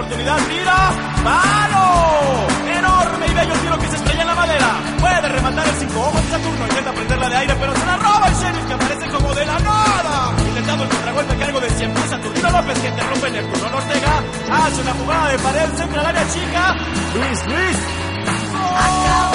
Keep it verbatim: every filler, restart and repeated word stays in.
oportunidad, tira, ¡palo! Enorme y bello tiro que se estrella en la madera. Puede rematar el cinco ojos de Saturno, intenta prenderla de aire, pero se la roba el Sheriff, que aparece como de la nada. Intentando el contragolpe, cargo de cien pies, Saturnino López, que interrumpe en el turno. Ortega hace una jugada de pared, centra al área chica. Luis, Luis. ¡Oh!